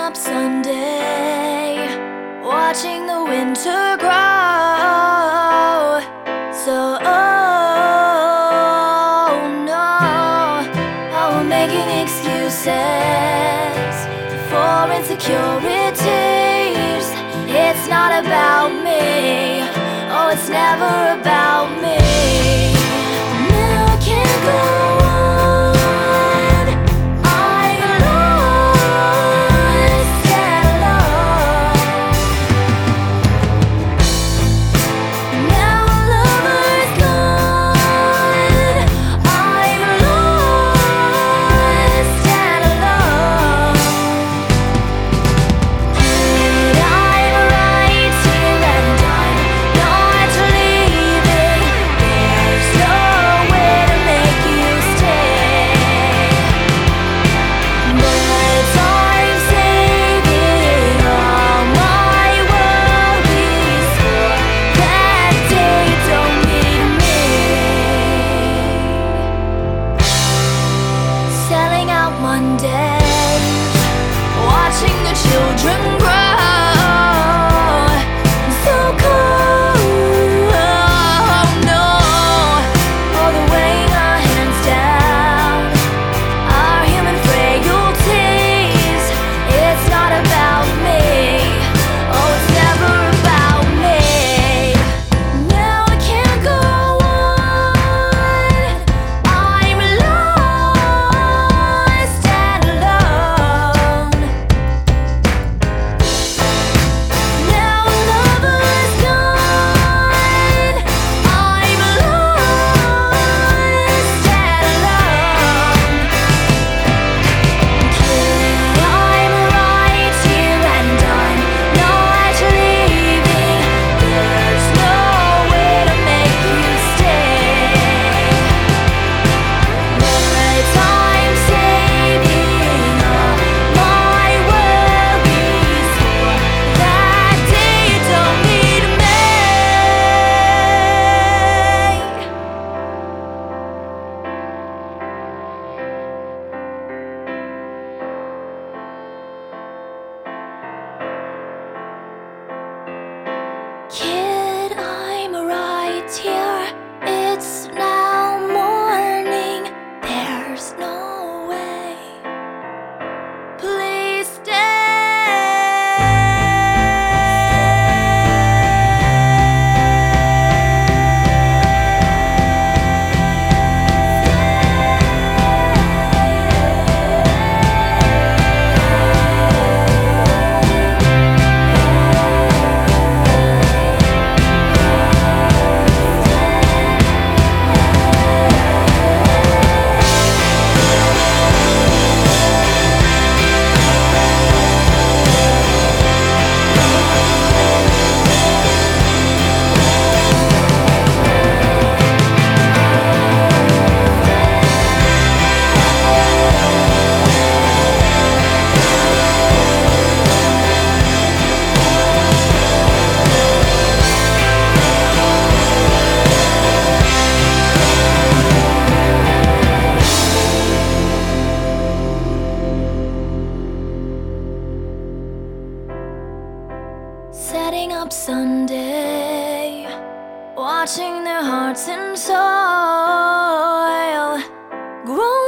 up Sunday, watching the winter grow. So, oh no, oh, we're making excuses for insecurities. It's not about me, oh, it's never about me. Now I can't go on, I'm lost and alone. Now our lover's gone, I'm lost and alone. And I'm right here and I'm not leaving. There's no way to make you stay, but I'm saving all my worries for that day you don't need me. Selling out Mondays, watching the children grow. So cold, oh no, oh, the weighing our hands down, our human frailties. It's not about me, oh, it's never about me. Now I can't go on, I'm lost and alone. Now our lover's gone, I'm lost and alone. I'm right here and I'm not leaving. There's no way to make you stay, but I'm saving all my worries for that day you don't need me. Kid, I'm right here. It's now morning. There's no way. Please setting up Sunday, watching their hearts and soil grow.